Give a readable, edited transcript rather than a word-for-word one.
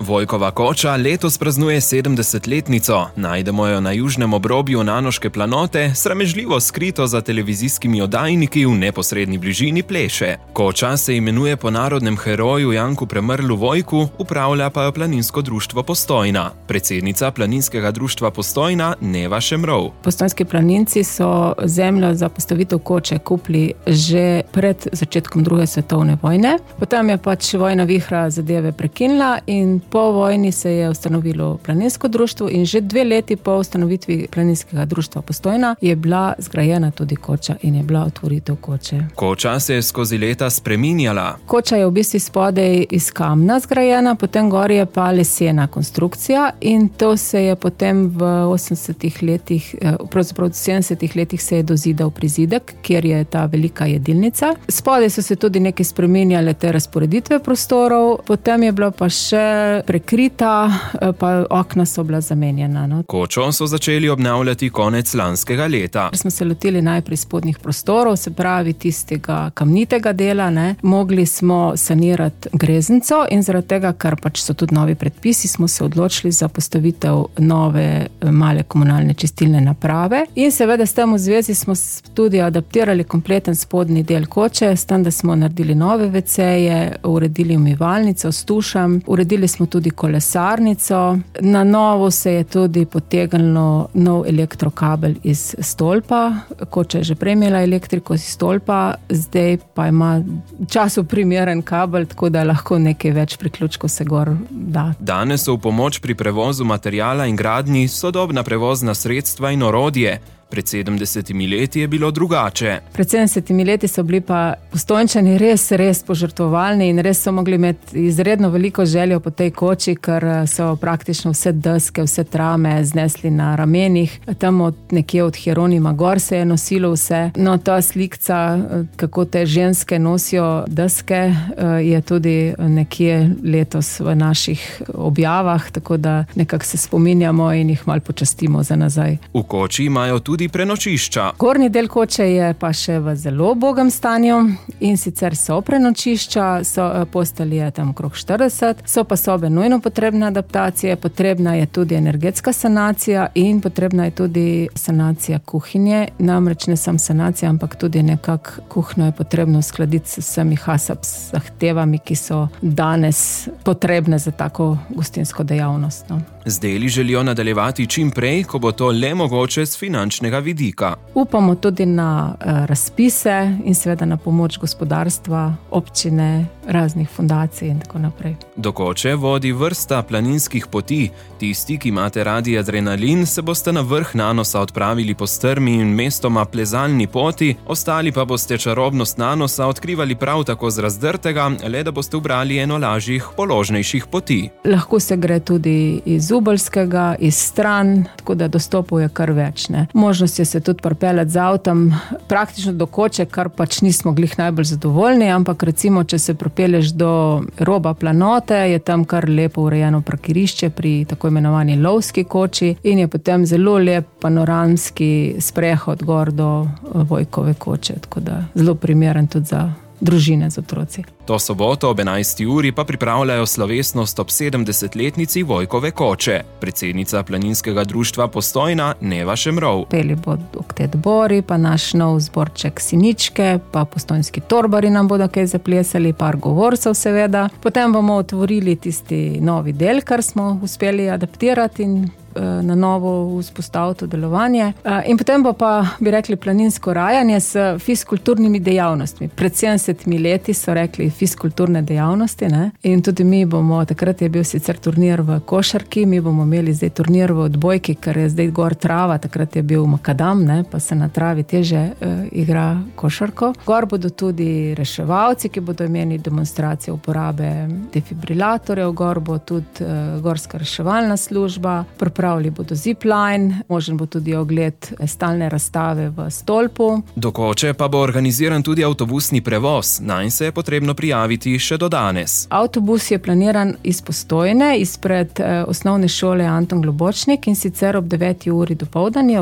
Vojkova koča letos praznuje 70-letnico. Najdemo jo na južnem obrobju Nanoške planote, sramežljivo skrito za televizijskimi oddajniki v neposredni bližini pleše. Koča se imenuje po narodnem heroju Janku Premrlu Vojku, upravlja pa jo Planinsko društvo Postojna. Predsednica Planinskega društva Postojna Neva Šemrov. Postojnski planinci so zemljo za postavitev koče kupili že pred začetkom druge svetovne vojne. Potem je vojna vihra zadeve prekinila in po vojni se je ustanovilo Planinsko društvo in že 2 leti po ustanovitvi Planinskega društva Postojna je bila zgrajena tudi koča in je bila otvoritev koče. Koča se je skozi leta spreminjala. Koča je v bistvu spodaj iz kamna zgrajena, potem gor je pa lesena konstrukcija in to se je potem v 80-ih letih, pravzaprav v 70-ih letih se je dozidal prizidek, kjer je ta velika jedilnica. Spodaj so se tudi nekaj spreminjale te razporeditve prostorov, potem je bila pa še prekrita, pa okna so bila zamenjena. No. Kočo so začeli obnavljati konec lanskega leta. Smo se lotili najprej spodnjih prostorov, se pravi tistega kamnitega dela, ne. Mogli smo sanirati greznico in zaradi tega, ker pač so tudi novi predpisi, smo se odločili za postavitev nove male komunalne čistilne naprave in seveda s tem v zvezi smo tudi adaptirali kompleten spodnji del koče, s tem, da smo naredili nove WC-je, uredili umivalnico s tušem, uredili smo tudi kolesarnico. Na novo se je tudi potegnilo nov elektrokabel iz stolpa. Koča je že prej imela elektriko iz stolpa, zdaj pa ima času primeren kabel, tako da lahko nekaj več priključkov se gor da. Danes so v pomoč pri prevozu materiala in gradnji sodobna prevozna sredstva in orodje. Pred 70 leti je bilo drugače. Pred 70 leti so bili pa Postojnčani res požrtvovalni in res so mogli imeti izredno veliko željo po tej koči, ker so praktično vse deske, vse trame znesli na ramenih. Tam nekje od Hieronima gor se je nosilo vse. No, ta slikca, kako te ženske nosijo deske, je tudi nekje letos v naših objavah, tako da nekako se spominjamo in jih malo počastimo za nazaj. V koči imajo tudi prenočišča. Gornji del koče je pa še v zelo ubogem stanju in sicer so prenočišča, postelj je tam okrog 40, so pa sobe nujno potrebne adaptacije, potrebna je tudi energetska sanacija in potrebna je tudi sanacija kuhinje, namreč ne samo sanacija, ampak tudi nekako kuhinjo je potrebno uskladiti s vsemi HACCP zahtevami, ki so danes potrebne za tako gostinsko dejavnost. No. Z deli želijo nadaljevati čim prej, ko bo to le mogoče z finančnega vidika. Upamo tudi na razpise in seveda na pomoč gospodarstva, občine, raznih fundacij in tako naprej. Do koče vodi vrsta planinskih poti. Tisti, ki imate radi adrenalin, se boste na vrh Nanosa odpravili po strmi in mestoma plezalni poti, ostali pa boste čarobnost Nanosa odkrivali prav tako z razdrtega, le da boste ubrali eno lažjih, položnejših poti. Lahko se gre tudi iz Zubelskega, iz stran, tako da dostopov je kar več. Ne. Možnost je se tudi pripeljati z avtom praktično do koče, kar pač nismo glih najbolj zadovoljni, ampak recimo, če se pripelješ do roba planote, je tam kar lepo urejeno parkirišče pri tako imenovani lovski koči in je potem zelo lep panoramski sprehod gor do Vojkove koče, tako da zelo primeren tudi za družine z otroci. To soboto ob 11. uri pa pripravljajo slovesnost ob 70-letnici Vojkove koče. Predsednica Planinskega društva Postojna Neva Šemrov. Peli bodo Oktet Bori, pa naš nov zborček Siničke, pa postojnski torbari nam bodo kaj zaplesali, par govorcev seveda. Potem bomo otvorili tisti novi del, kar smo uspeli adaptirati in na novo vzpostaviti delovanje. In potem bo pa, bi rekli, planinsko rajanje s fiskulturnimi dejavnostmi. Pred 70 leti so rekli fiskulturne dejavnosti, ne? In tudi mi bomo, takrat je bil sicer turnir v košarki, mi bomo imeli zdaj turnir v odbojki, ker je zdaj gor trava, takrat je bil makadam, ne? Pa se na travi teže igra košarko. Gor bodo tudi reševalci, ki bodo imeli demonstracije uporabe defibrilatorjev, gor bo tudi gorska reševalna služba, pripravili bodo zipline, možen bo tudi ogled stalne razstave v stolpu. Do koče pa bo organiziran tudi avtobusni prevoz, nanj se je potrebno prijaviti še do danes. Avtobus je planiran iz Postojne, izpred osnovne šole Anton Globočnik in sicer ob 9. uri dopoldne.